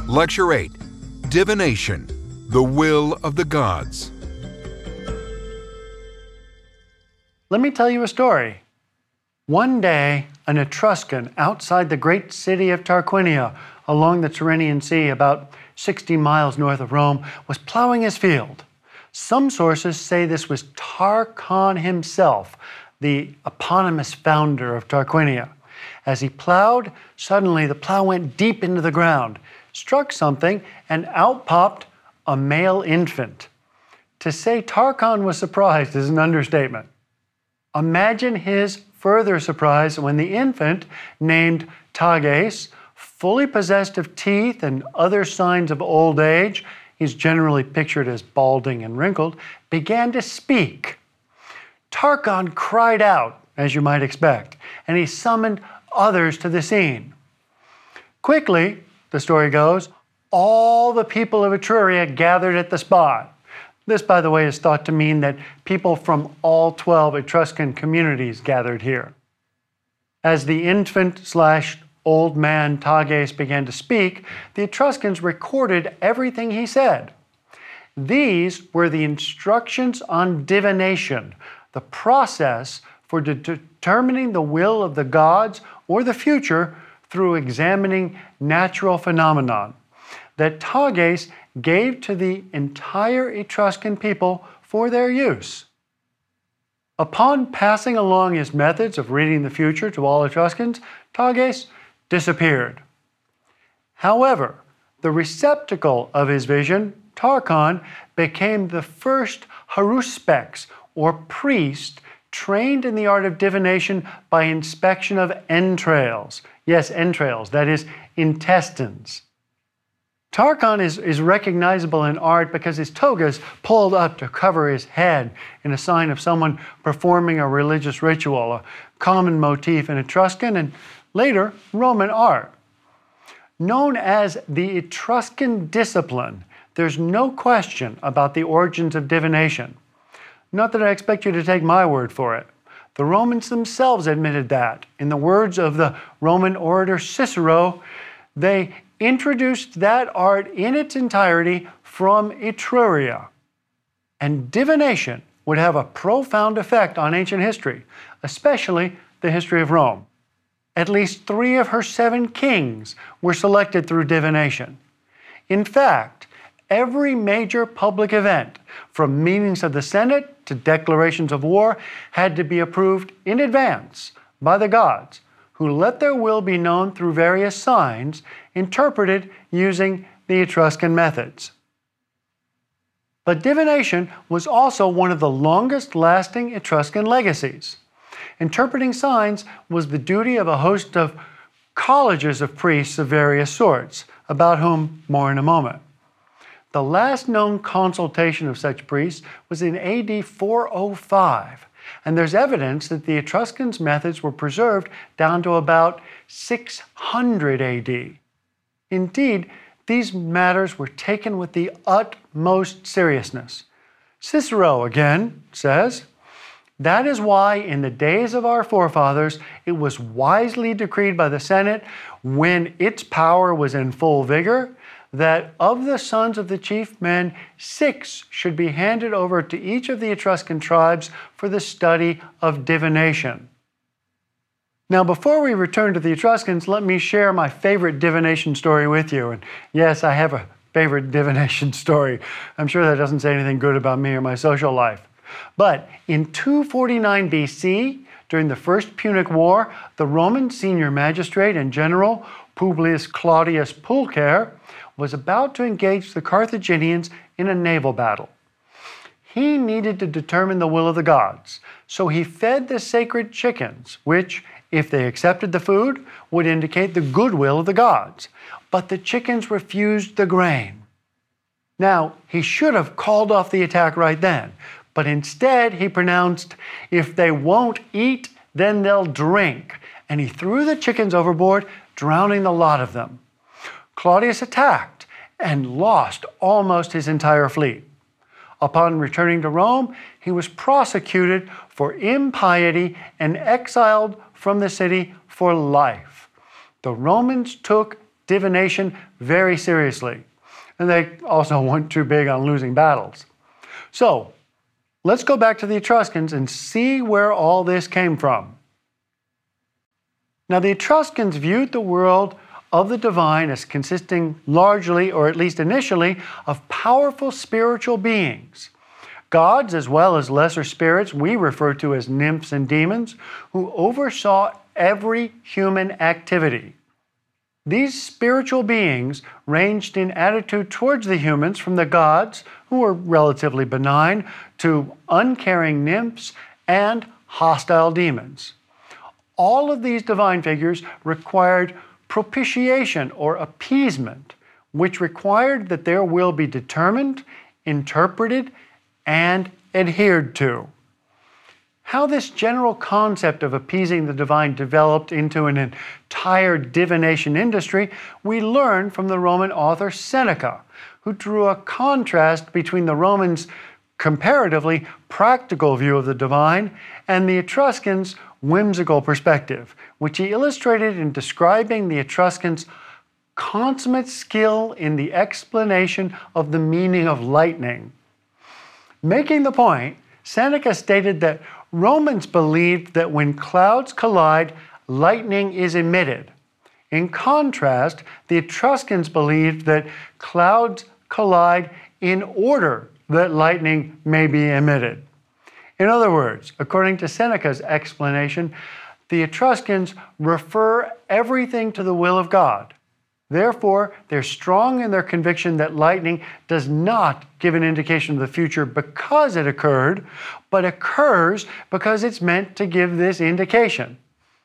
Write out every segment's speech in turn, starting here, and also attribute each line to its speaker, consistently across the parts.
Speaker 1: Lecture 8, Divination, the Will of the Gods.
Speaker 2: Let me tell you a story. One day, an Etruscan outside the great city of Tarquinia, along the Tyrrhenian Sea, about 60 miles north of Rome, was plowing his field. Some sources say this was Tarchon himself, the eponymous founder of Tarquinia. As he plowed, suddenly the plow went deep into the ground, struck something, and out popped a male infant. To say Tarchon was surprised is an understatement. Imagine his further surprise when the infant, named Tages, fully possessed of teeth and other signs of old age, he's generally pictured as balding and wrinkled, began to speak. Tarchon cried out, as you might expect, and he summoned others to the scene. Quickly, the story goes, all the people of Etruria gathered at the spot. This, by the way, is thought to mean that people from all 12 Etruscan communities gathered here. As the infant/old man Tages began to speak, the Etruscans recorded everything he said. These were the instructions on divination, the process for determining the will of the gods or the future through examining natural phenomenon, that Tages gave to the entire Etruscan people for their use. Upon passing along his methods of reading the future to all Etruscans, Tages disappeared. However, the receptacle of his vision, Tarchon, became the first haruspex, or priest, trained in the art of divination by inspection of entrails. Yes, entrails, that is, intestines. Tarchon is recognizable in art because his toga is pulled up to cover his head in a sign of someone performing a religious ritual, a common motif in Etruscan and later Roman art. Known as the Etruscan discipline, there's no question about the origins of divination. Not that I expect you to take my word for it. The Romans themselves admitted that. In the words of the Roman orator Cicero, they introduced that art in its entirety from Etruria. And divination would have a profound effect on ancient history, especially the history of Rome. At least 3 of her 7 kings were selected through divination. In fact, every major public event, from meetings of the Senate to declarations of war, had to be approved in advance by the gods, who let their will be known through various signs interpreted using the Etruscan methods. But divination was also one of the longest-lasting Etruscan legacies. Interpreting signs was the duty of a host of colleges of priests of various sorts, about whom more in a moment. The last known consultation of such priests was in AD 405, and there's evidence that the Etruscans' methods were preserved down to about 600 AD. Indeed, these matters were taken with the utmost seriousness. Cicero, again, says, "That is why in the days of our forefathers it was wisely decreed by the Senate, when its power was in full vigor, that of the sons of the chief men, 6 should be handed over to each of the Etruscan tribes for the study of divination." Now, before we return to the Etruscans, let me share my favorite divination story with you. And yes, I have a favorite divination story. I'm sure that doesn't say anything good about me or my social life. But in 249 BC, during the First Punic War, the Roman senior magistrate and general Publius Claudius Pulcher was about to engage the Carthaginians in a naval battle. He needed to determine the will of the gods, so he fed the sacred chickens, which, if they accepted the food, would indicate the goodwill of the gods. But the chickens refused the grain. Now, he should have called off the attack right then, but instead he pronounced, "If they won't eat, then they'll drink," and he threw the chickens overboard, drowning the lot of them. Claudius attacked and lost almost his entire fleet. Upon returning to Rome, he was prosecuted for impiety and exiled from the city for life. The Romans took divination very seriously. And they also weren't too big on losing battles. So, let's go back to the Etruscans and see where all this came from. Now, the Etruscans viewed the world of the divine as consisting largely, or at least initially, of powerful spiritual beings. Gods, as well as lesser spirits we refer to as nymphs and demons, who oversaw every human activity. These spiritual beings ranged in attitude towards the humans from the gods, who were relatively benign, to uncaring nymphs and hostile demons. All of these divine figures required propitiation or appeasement, which required that their will be determined, interpreted, and adhered to. How this general concept of appeasing the divine developed into an entire divination industry, we learn from the Roman author Seneca, who drew a contrast between the Romans' comparatively practical view of the divine and the Etruscans' whimsical perspective, which he illustrated in describing the Etruscans' consummate skill in the explanation of the meaning of lightning. Making the point, Seneca stated that Romans believed that when clouds collide, lightning is emitted. In contrast, the Etruscans believed that clouds collide in order that lightning may be emitted. In other words, according to Seneca's explanation, the Etruscans refer everything to the will of God. Therefore, they're strong in their conviction that lightning does not give an indication of the future because it occurred, but occurs because it's meant to give this indication.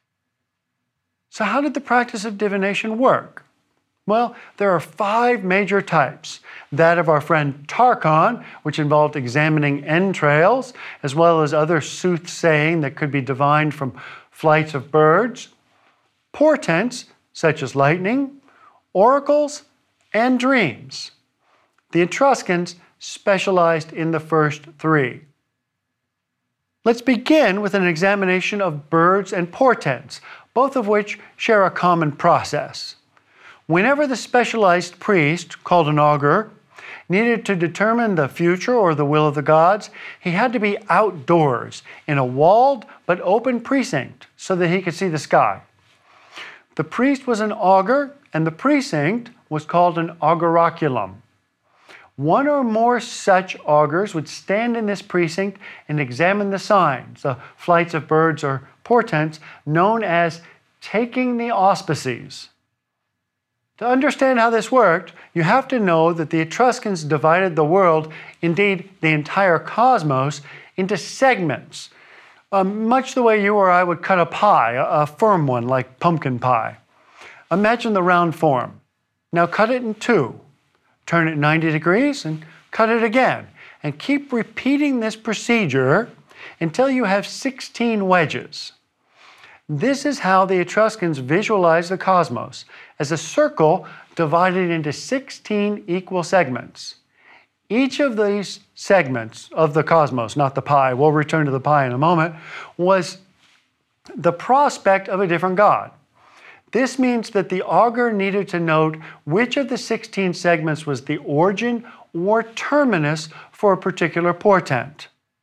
Speaker 2: So how did the practice of divination work? Well, there are 5 major types. That of our friend Tarchon, which involved examining entrails, as well as other soothsaying that could be divined from flights of birds. Portents, such as lightning, oracles, and dreams. The Etruscans specialized in the first 3. Let's begin with an examination of birds and portents, both of which share a common process. Whenever the specialized priest, called an augur, needed to determine the future or the will of the gods, he had to be outdoors in a walled but open precinct so that he could see the sky. The priest was an augur, and the precinct was called an auguraculum. One or more such augurs would stand in this precinct and examine the signs, the flights of birds or portents, known as taking the auspices. To understand how this worked, you have to know that the Etruscans divided the world, indeed the entire cosmos, into segments, much the way you or I would cut a pie, a firm one like pumpkin pie. Imagine the round form. Now cut it in 2. Turn it 90 degrees and cut it again. And keep repeating this procedure until you have 16 wedges. This is how the Etruscans visualized the cosmos, as a circle divided into 16 equal segments. Each of these segments of the cosmos, not the pie, we'll return to the pie in a moment, was the prospect of a different god. This means that the augur needed to note which of the 16 segments was the origin or terminus for a particular portent.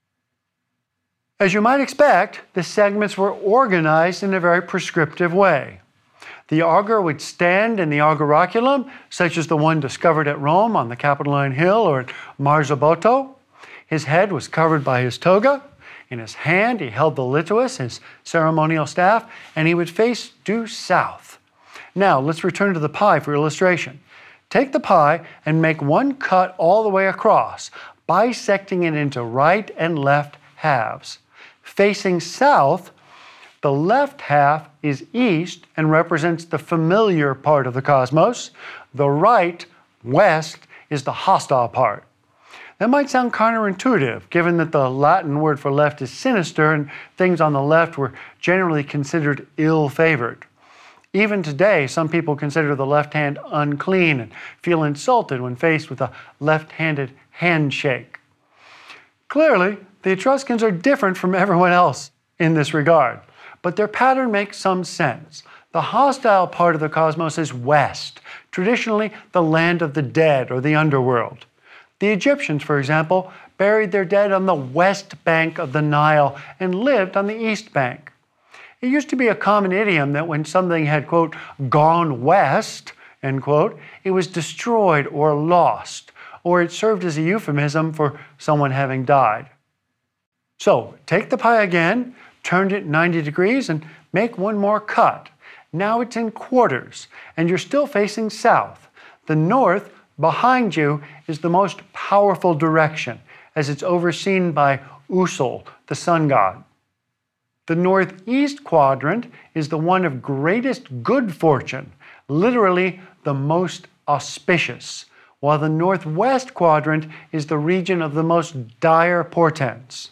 Speaker 2: As you might expect, the segments were organized in a very prescriptive way. The augur would stand in the auguraculum, such as the one discovered at Rome on the Capitoline Hill or at Marzabotto. His head was covered by his toga. In his hand, he held the lituus, his ceremonial staff, and he would face due south. Now, let's return to the pie for illustration. Take the pie and make one cut all the way across, bisecting it into right and left halves. Facing south, the left half is east and represents the familiar part of the cosmos. The right, west, is the hostile part. That might sound counterintuitive, given that the Latin word for left is sinister and things on the left were generally considered ill-favored. Even today, some people consider the left hand unclean and feel insulted when faced with a left-handed handshake. Clearly, the Etruscans are different from everyone else in this regard, but their pattern makes some sense. The hostile part of the cosmos is west, traditionally the land of the dead or the underworld. The Egyptians, for example, buried their dead on the west bank of the Nile and lived on the east bank. It used to be a common idiom that when something had, quote, gone west, end quote, it was destroyed or lost, or it served as a euphemism for someone having died. So take the pie again, turn it 90 degrees, and make one more cut. Now it's in quarters, and you're still facing south. The north, behind you, is the most powerful direction, as it's overseen by Usul, the sun god. The northeast quadrant is the one of greatest good fortune, literally the most auspicious, while the northwest quadrant is the region of the most dire portents.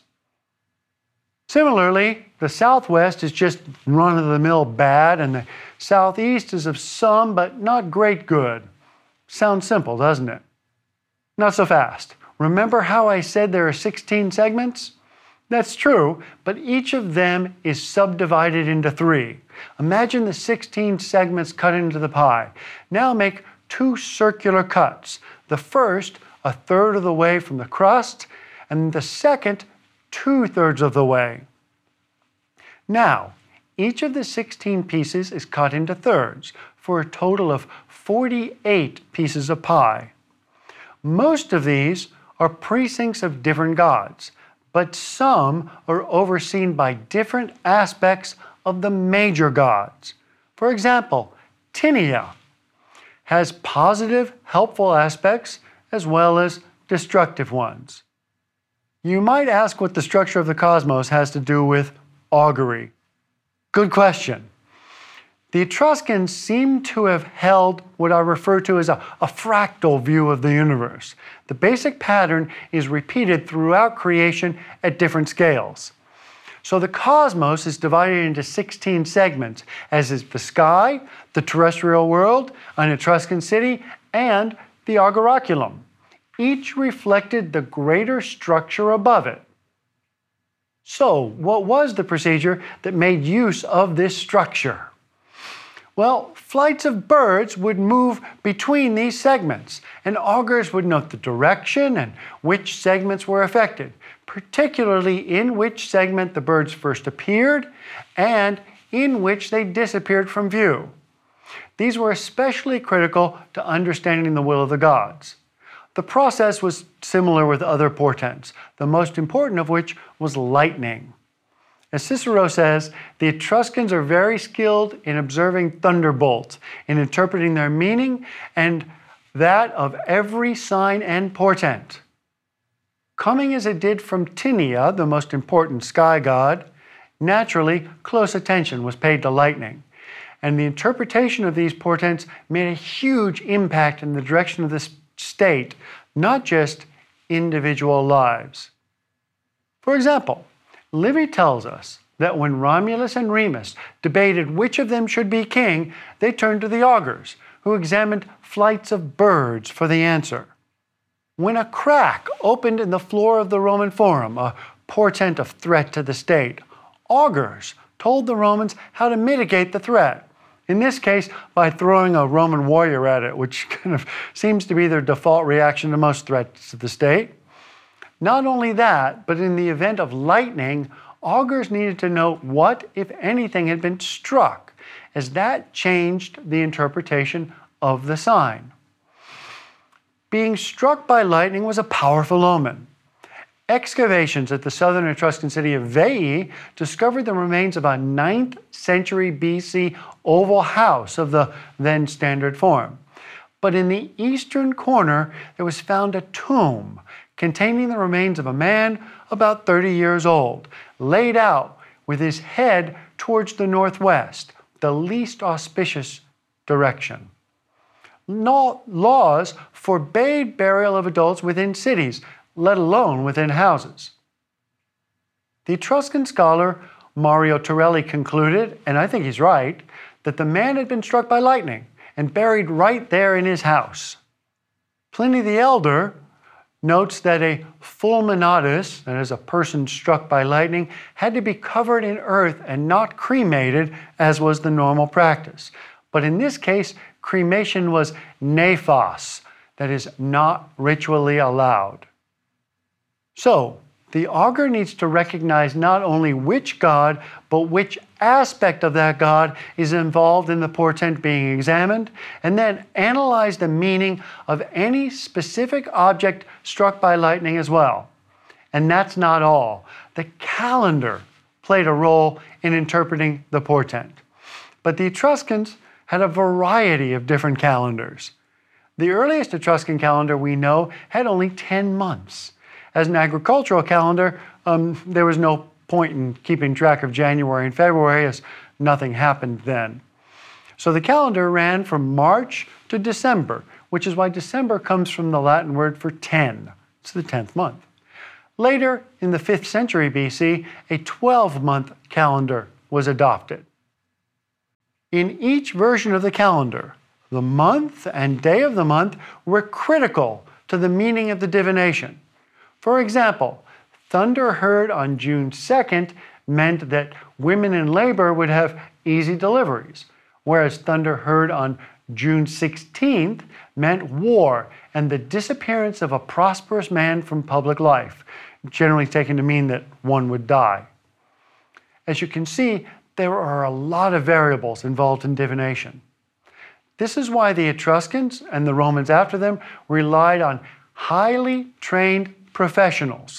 Speaker 2: Similarly, the southwest is just run-of-the-mill bad, and the southeast is of some but not great good. Sounds simple, doesn't it? Not so fast. Remember how I said there are 16 segments? That's true, but each of them is subdivided into 3. Imagine the 16 segments cut into the pie. Now make 2 circular cuts. The first, 1/3 of the way from the crust, and the second, 2/3 of the way. Now, each of the 16 pieces is cut into thirds for a total of 48 pieces of pie. Most of these are precincts of different gods, but some are overseen by different aspects of the major gods. For example, Tinia has positive, helpful aspects as well as destructive ones. You might ask what the structure of the cosmos has to do with augury. Good question. The Etruscans seem to have held what I refer to as a fractal view of the universe. The basic pattern is repeated throughout creation at different scales. So the cosmos is divided into 16 segments, as is the sky, the terrestrial world, an Etruscan city, and the auguraculum. Each reflected the greater structure above it. So, what was the procedure that made use of this structure? Well, flights of birds would move between these segments, and augurs would note the direction and which segments were affected, particularly in which segment the birds first appeared and in which they disappeared from view. These were especially critical to understanding the will of the gods. The process was similar with other portents, the most important of which was lightning. As Cicero says, the Etruscans are very skilled in observing thunderbolts, in interpreting their meaning, and that of every sign and portent. Coming as it did from Tinia, the most important sky god, naturally close attention was paid to lightning, and the interpretation of these portents made a huge impact in the direction of the state, not just individual lives. For example, Livy tells us that when Romulus and Remus debated which of them should be king, they turned to the augurs, who examined flights of birds for the answer. When a crack opened in the floor of the Roman Forum, a portent of threat to the state, augurs told the Romans how to mitigate the threat. In this case, by throwing a Roman warrior at it, which kind of seems to be their default reaction to most threats to the state. Not only that, but in the event of lightning, augurs needed to know what, if anything, had been struck, as that changed the interpretation of the sign. Being struck by lightning was a powerful omen. Excavations at the southern Etruscan city of Veii discovered the remains of a 9th century BC oval house of the then standard form. But in the eastern corner, there was found a tomb containing the remains of a man about 30 years old, laid out with his head towards the northwest, the least auspicious direction. Laws forbade burial of adults within cities, let alone within houses. The Etruscan scholar Mario Torelli concluded, and I think he's right, that the man had been struck by lightning and buried right there in his house. Pliny the Elder notes that a fulminatus, that is a person struck by lightning, had to be covered in earth and not cremated, as was the normal practice. But in this case, cremation was nephos, that is not ritually allowed. So, the augur needs to recognize not only which god, but which aspect of that god is involved in the portent being examined, and then analyze the meaning of any specific object struck by lightning as well. And that's not all. The calendar played a role in interpreting the portent. But the Etruscans had a variety of different calendars. The earliest Etruscan calendar we know had only 10 months. As an agricultural calendar, there was no point in keeping track of January and February, as nothing happened then. So the calendar ran from March to December, which is why December comes from the Latin word for 10. It's the 10th month. Later, in the 5th century BC, a 12-month calendar was adopted. In each version of the calendar, the month and day of the month were critical to the meaning of the divination. For example, thunder heard on June 2nd meant that women in labor would have easy deliveries, whereas thunder heard on June 16th meant war and the disappearance of a prosperous man from public life, generally taken to mean that one would die. As you can see, there are a lot of variables involved in divination. This is why the Etruscans and the Romans after them relied on highly trained professionals.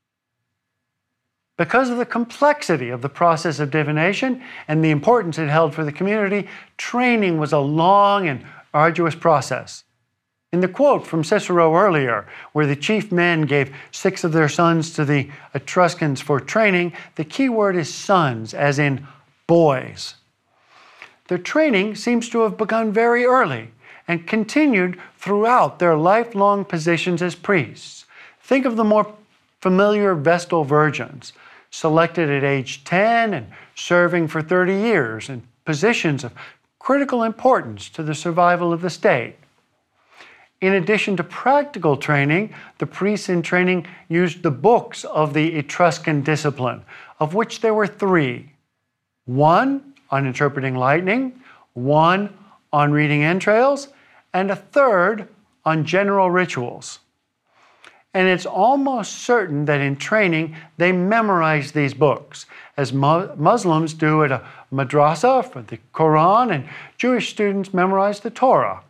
Speaker 2: Because of the complexity of the process of divination and the importance it held for the community, training was a long and arduous process. In the quote from Cicero earlier, where the chief men gave 6 of their sons to the Etruscans for training, the key word is sons, as in boys. Their training seems to have begun very early and continued throughout their lifelong positions as priests. Think of the more familiar Vestal virgins, selected at age 10 and serving for 30 years in positions of critical importance to the survival of the state. In addition to practical training, the priests in training used the books of the Etruscan discipline, of which there were 3. 1 on interpreting lightning, 1 on reading entrails, and a 3rd on general rituals. And it's almost certain that in training they memorized these books, as Muslims do at a madrasa for the Quran, and Jewish students memorize the Torah.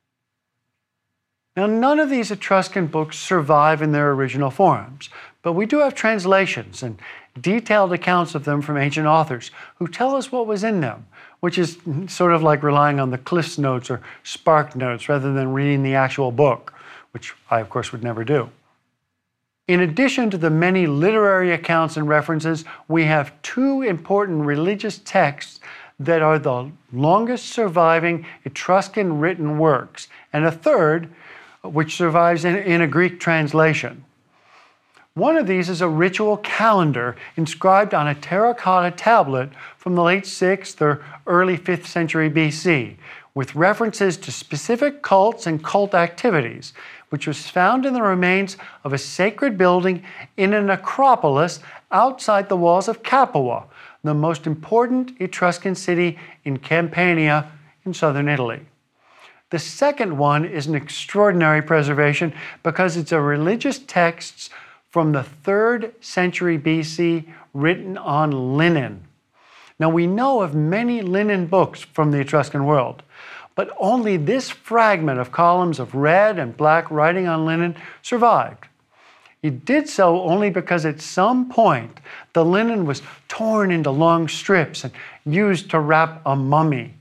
Speaker 2: Now, none of these Etruscan books survive in their original forms, but we do have translations and detailed accounts of them from ancient authors who tell us what was in them, which is sort of like relying on the Cliffs Notes or Spark Notes rather than reading the actual book, which I, of course, would never do. In addition to the many literary accounts and references, we have 2 important religious texts that are the longest surviving Etruscan written works, and a 3rd, which survives in a Greek translation. One of these is a ritual calendar inscribed on a terracotta tablet from the late 6th or early 5th century BC, with references to specific cults and cult activities, which was found in the remains of a sacred building in a necropolis outside the walls of Capua, the most important Etruscan city in Campania in southern Italy. The second one is an extraordinary preservation because it's a religious text from the 3rd century BC written on linen. Now, we know of many linen books from the Etruscan world, but only this fragment of columns of red and black writing on linen survived. It did so only because at some point the linen was torn into long strips and used to wrap a mummy.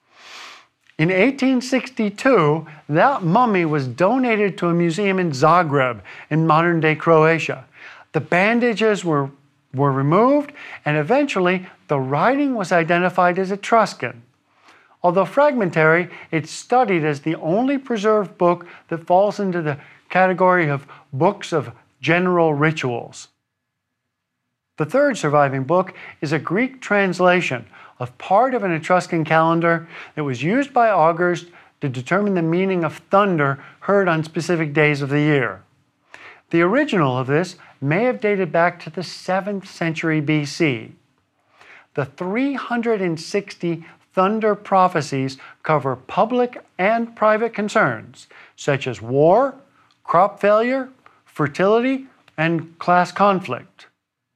Speaker 2: In 1862, that mummy was donated to a museum in Zagreb in modern-day Croatia. The bandages were removed, and eventually the writing was identified as Etruscan. Although fragmentary, it's studied as the only preserved book that falls into the category of books of general rituals. The 3rd surviving book is a Greek translation of part of an Etruscan calendar that was used by augurs to determine the meaning of thunder heard on specific days of the year. The original of this may have dated back to the 7th century BC. The 360 thunder prophecies cover public and private concerns, such as war, crop failure, fertility, and class conflict.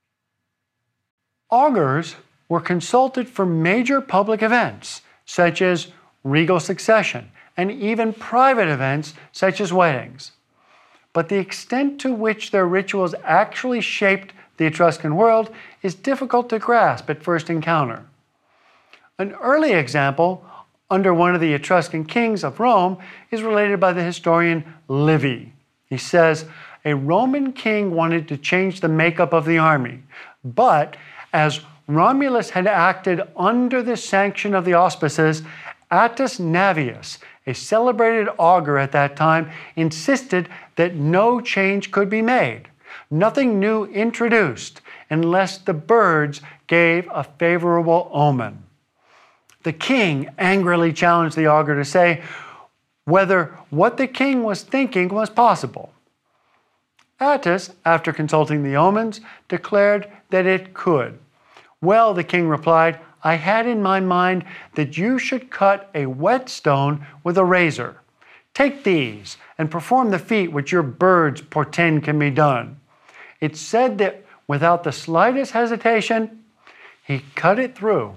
Speaker 2: Augurs were consulted for major public events, such as regal succession, and even private events, such as weddings. But the extent to which their rituals actually shaped the Etruscan world is difficult to grasp at first encounter. An early example, under one of the Etruscan kings of Rome, is related by the historian Livy. He says, a Roman king wanted to change the makeup of the army, but as Romulus had acted under the sanction of the auspices, Attus Navius, a celebrated augur at that time, insisted that no change could be made, nothing new introduced, unless the birds gave a favorable omen. The king angrily challenged the augur to say whether what the king was thinking was possible. Attus, after consulting the omens, declared that it could. Well, the king replied, I had in my mind that you should cut a whetstone with a razor. Take these and perform the feat which your birds portend can be done. It's said that without the slightest hesitation, he cut it through.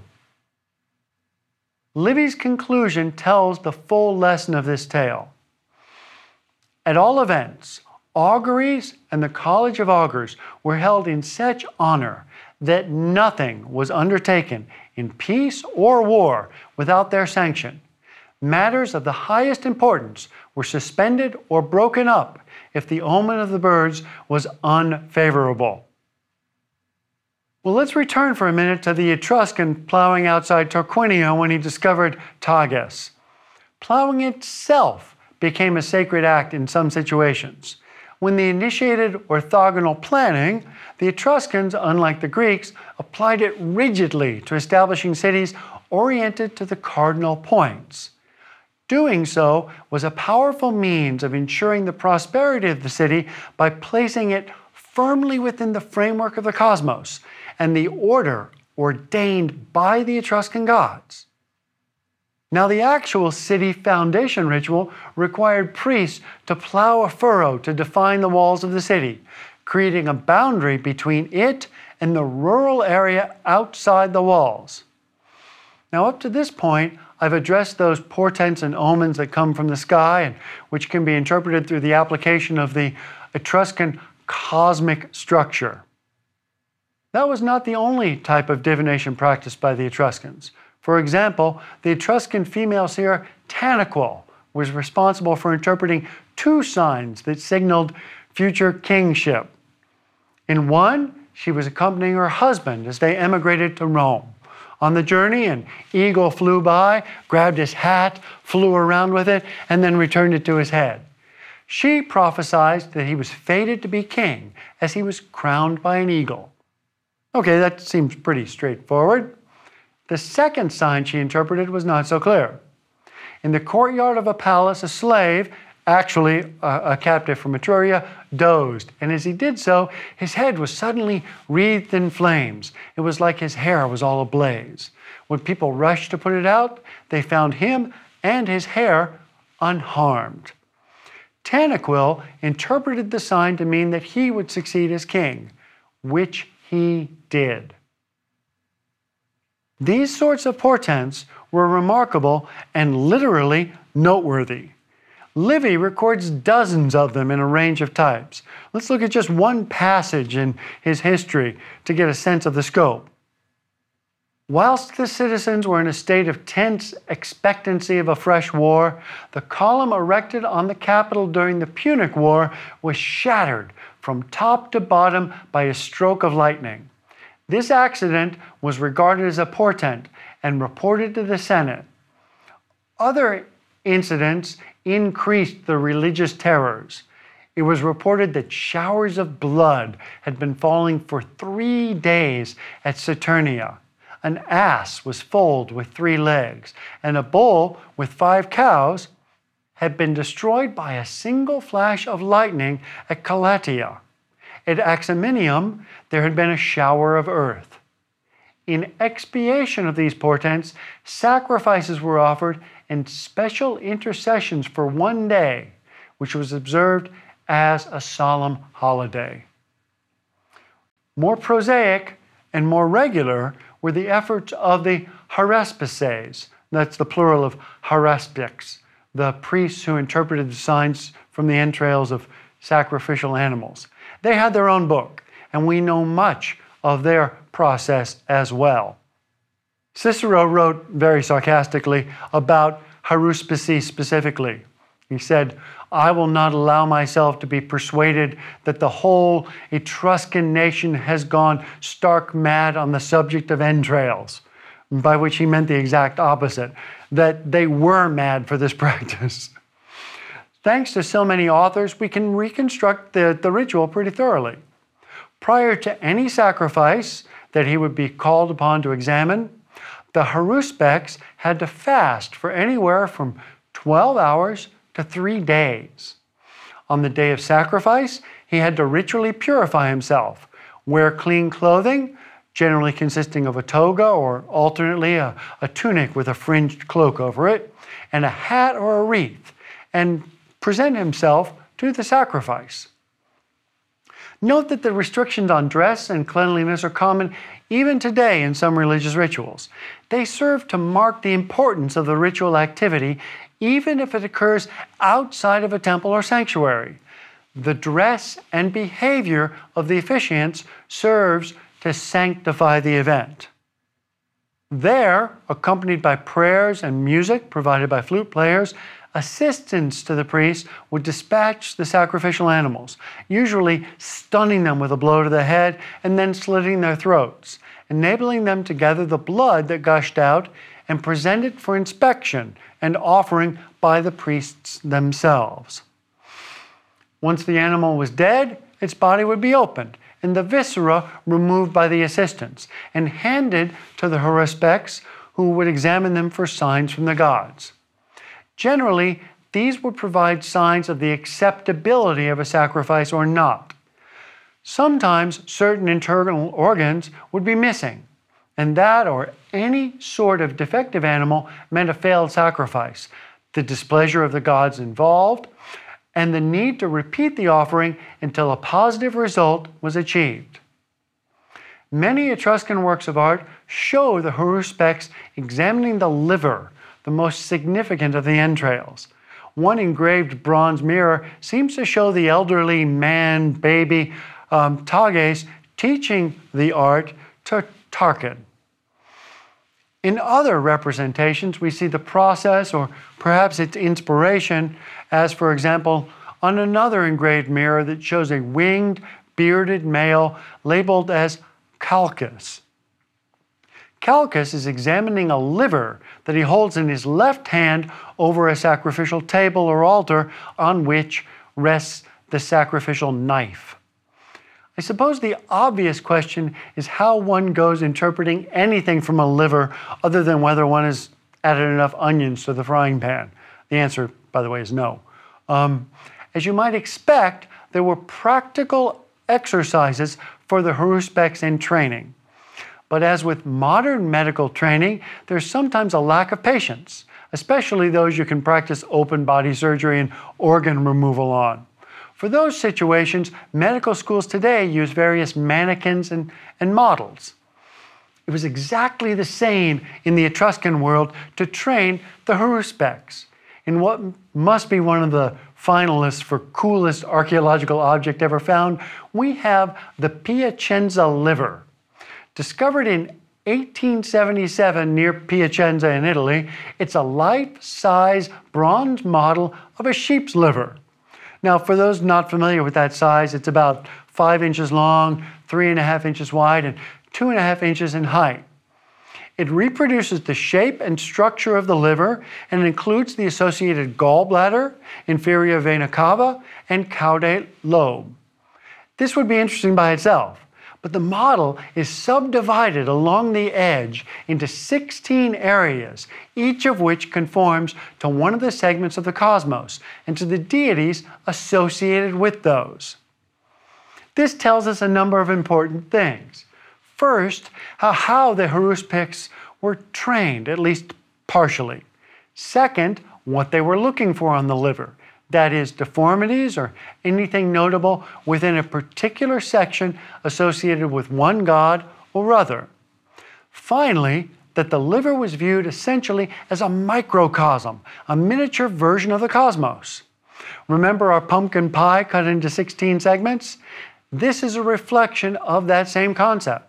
Speaker 2: Livy's conclusion tells the full lesson of this tale. At all events, auguries and the College of Augurs were held in such honor that nothing was undertaken in peace or war without their sanction. Matters of the highest importance were suspended or broken up if the omen of the birds was unfavorable. Well, let's return for a minute to the Etruscan plowing outside Tarquinia when he discovered Tagus. Plowing itself became a sacred act in some situations. When they initiated orthogonal planning, the Etruscans, unlike the Greeks, applied it rigidly to establishing cities oriented to the cardinal points. Doing so was a powerful means of ensuring the prosperity of the city by placing it firmly within the framework of the cosmos and the order ordained by the Etruscan gods. Now, the actual city foundation ritual required priests to plow a furrow to define the walls of the city, creating a boundary between it and the rural area outside the walls. Now, up to this point, I've addressed those portents and omens that come from the sky and which can be interpreted through the application of the Etruscan cosmic structure. That was not the only type of divination practiced by the Etruscans. For example, the Etruscan female seer Tanaquil was responsible for interpreting two signs that signaled future kingship. In one, she was accompanying her husband as they emigrated to Rome. On the journey, an eagle flew by, grabbed his hat, flew around with it, and then returned it to his head. She prophesied that he was fated to be king as he was crowned by an eagle. Okay, that seems pretty straightforward. The second sign she interpreted was not so clear. In the courtyard of a palace, a slave, actually a captive from Etruria, dozed, and as he did so, his head was suddenly wreathed in flames. It was like his hair was all ablaze. When people rushed to put it out, they found him and his hair unharmed. Tanaquil interpreted the sign to mean that he would succeed as king, which he did. These sorts of portents were remarkable and literally noteworthy. Livy records dozens of them in a range of types. Let's look at just one passage in his history to get a sense of the scope. Whilst the citizens were in a state of tense expectancy of a fresh war, the column erected on the Capitol during the Punic War was shattered from top to bottom by a stroke of lightning. This accident was regarded as a portent and reported to the Senate. Other incidents increased the religious terrors. It was reported that showers of blood had been falling for 3 days at Saturnia. An ass was foaled with 3 legs, and a bull with 5 cows had been destroyed by a single flash of lightning at Calatia. At Axaminium, there had been a shower of earth. In expiation of these portents, sacrifices were offered and special intercessions for one day, which was observed as a solemn holiday. More prosaic and more regular were the efforts of the haruspices, that's the plural of haruspics, the priests who interpreted the signs from the entrails of sacrificial animals. They had their own book, and we know much of their process as well. Cicero wrote very sarcastically about haruspices specifically. He said, "I will not allow myself to be persuaded that the whole Etruscan nation has gone stark mad on the subject of entrails," by which he meant the exact opposite, that they were mad for this practice. Thanks to so many authors, we can reconstruct the ritual pretty thoroughly. Prior to any sacrifice that he would be called upon to examine, the haruspex had to fast for anywhere from 12 hours to 3 days. On the day of sacrifice, he had to ritually purify himself, wear clean clothing, generally consisting of a toga or alternately a tunic with a fringed cloak over it, and a hat or a wreath, and present himself to the sacrifice. Note that the restrictions on dress and cleanliness are common even today in some religious rituals. They serve to mark the importance of the ritual activity, even if it occurs outside of a temple or sanctuary. The dress and behavior of the officiants serves to sanctify the event. There, accompanied by prayers and music provided by flute players, assistants to the priest would dispatch the sacrificial animals, usually stunning them with a blow to the head and then slitting their throats, enabling them to gather the blood that gushed out and present it for inspection and offering by the priests themselves. Once the animal was dead, its body would be opened and the viscera removed by the assistants and handed to the haruspex, who would examine them for signs from the gods. Generally, these would provide signs of the acceptability of a sacrifice or not. Sometimes certain internal organs would be missing, and that or any sort of defective animal meant a failed sacrifice, the displeasure of the gods involved, and the need to repeat the offering until a positive result was achieved. Many Etruscan works of art show the haruspex examining the liver, the most significant of the entrails. One engraved bronze mirror seems to show the elderly man, baby, Tages, teaching the art to Tarquin. In other representations, we see the process or perhaps its inspiration, as for example, on another engraved mirror that shows a winged, bearded male labeled as Calchas. Calchas is examining a liver that he holds in his left hand over a sacrificial table or altar on which rests the sacrificial knife. I suppose the obvious question is how one goes interpreting anything from a liver other than whether one has added enough onions to the frying pan. The answer, by the way, is no. As you might expect, there were practical exercises for the haruspex in training. But as with modern medical training, there's sometimes a lack of patience, especially those you can practice open body surgery and organ removal on. For those situations, medical schools today use various mannequins and models. It was exactly the same in the Etruscan world to train the haruspex. In what must be one of the finalists for coolest archaeological object ever found, we have the Piacenza liver. Discovered in 1877 near Piacenza in Italy, it's a life-size bronze model of a sheep's liver. Now, for those not familiar with that size, it's about 5 inches long, 3.5 inches wide, and 2.5 inches in height. It reproduces the shape and structure of the liver and includes the associated gallbladder, inferior vena cava, and caudate lobe. This would be interesting by itself, But the model is subdivided along the edge into 16 areas, each of which conforms to one of the segments of the cosmos and to the deities associated with those. This tells us a number of important things. First, how the haruspics were trained, at least partially. Second, what they were looking for on the liver. That is, deformities or anything notable within a particular section associated with one god or other. Finally, that the liver was viewed essentially as a microcosm, a miniature version of the cosmos. Remember our pumpkin pie cut into 16 segments? This is a reflection of that same concept.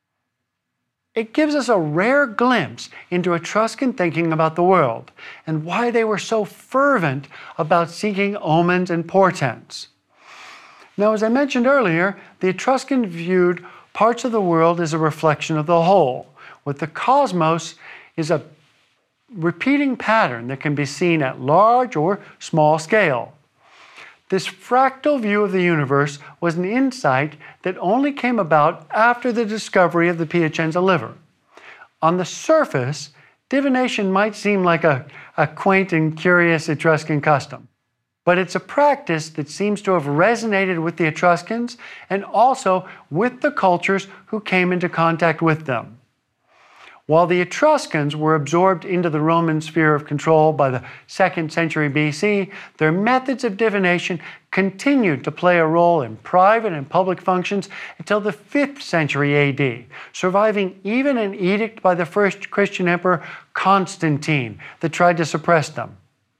Speaker 2: It gives us a rare glimpse into Etruscan thinking about the world and why they were so fervent about seeking omens and portents. Now, as I mentioned earlier, the Etruscans viewed parts of the world as a reflection of the whole, with the cosmos is a repeating pattern that can be seen at large or small scale. This fractal view of the universe was an insight that only came about after the discovery of the Piacenza liver. On the surface, divination might seem like a quaint and curious Etruscan custom, but it's a practice that seems to have resonated with the Etruscans and also with the cultures who came into contact with them. While the Etruscans were absorbed into the Roman sphere of control by the 2nd century BC, their methods of divination continued to play a role in private and public functions until the 5th century AD, surviving even an edict by the first Christian emperor Constantine that tried to suppress them.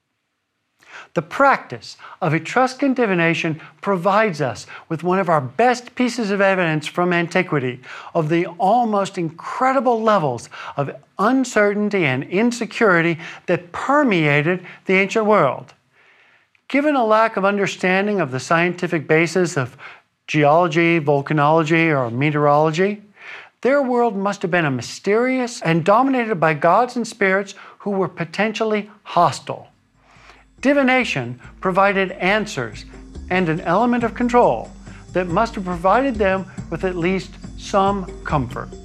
Speaker 2: The practice of Etruscan divination provides us with one of our best pieces of evidence from antiquity of the almost incredible levels of uncertainty and insecurity that permeated the ancient world. Given a lack of understanding of the scientific basis of geology, volcanology, or meteorology, their world must have been mysterious and dominated by gods and spirits who were potentially hostile. Divination provided answers and an element of control that must have provided them with at least some comfort.